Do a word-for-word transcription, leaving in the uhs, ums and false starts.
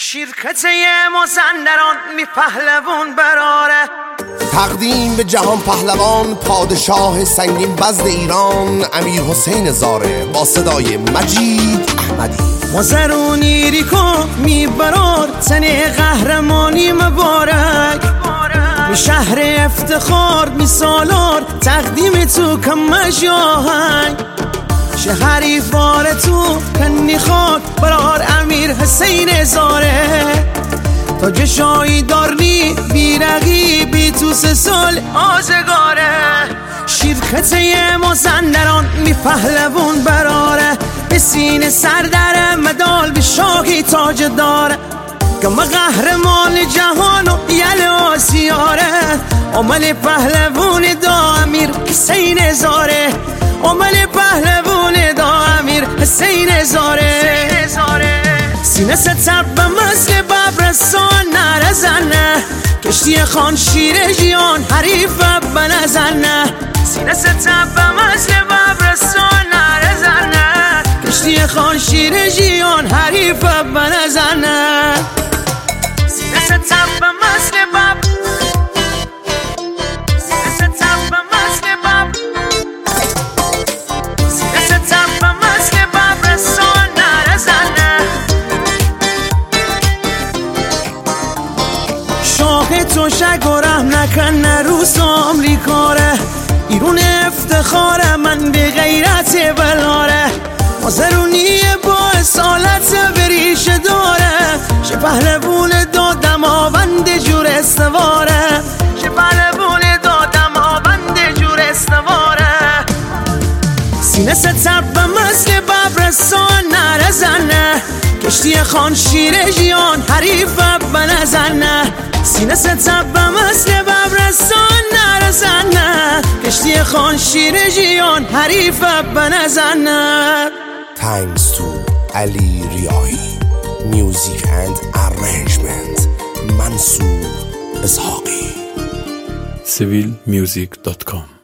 شرکت مازندران می پهلوان براره. تقدیم به جهان پهلوان پادشاه سنگین بزد ایران امیر حسین زاره با صدای مجید احمدی. مازرونی ریکو می برار تن قهرمانی مبارک، می شهر افتخار می سالار تقدیم تو کم جاهنگ. شهری فار تو کنی خاک برار امیر حسین زاره. تا جشایی دارنی بیرقی بی تو سه سال آزگاره. شرکت مازندران می پهلوان براره، به سینه سردر مدال به شاهی تاج داره. کم قهرمان جهان و یل آسیاره، عمل پهلوان دا امیر حسین زاره. عمل پهلوان دا امیر حسین زاره. سینه ستب مثل ببرستان نرزنه، کشتی خان شیر جیان حریف بنزنه. سینه ستب مثل ببرستان نرزنه، کشتی خان شیر جیان حریف بنزنه. سینه ستب مثل بب سینه ستب مثل بب سینه ستب مثل ببرستان نرزنه. شاه تو شگرم نکن روز آمریکاره، ایرون افتخاره من به غیرت بلاره. مازرونی با اصالت بریش داره، شه پهلوان دادم آوند جور استواره. شه پهلوان دادم آوند جور استواره. سینه ستب مثل ببرستان نرزنه، کشتی خان شیر جیان حریف بنزنه. سینه ستب مثل ببرستان نرزنه، کشتی خان شیر جیان حریف بنزنه. Thanks to علی ریاحی. Music and arrangement منصور اسحاقی. سیویل میوزیک دات کام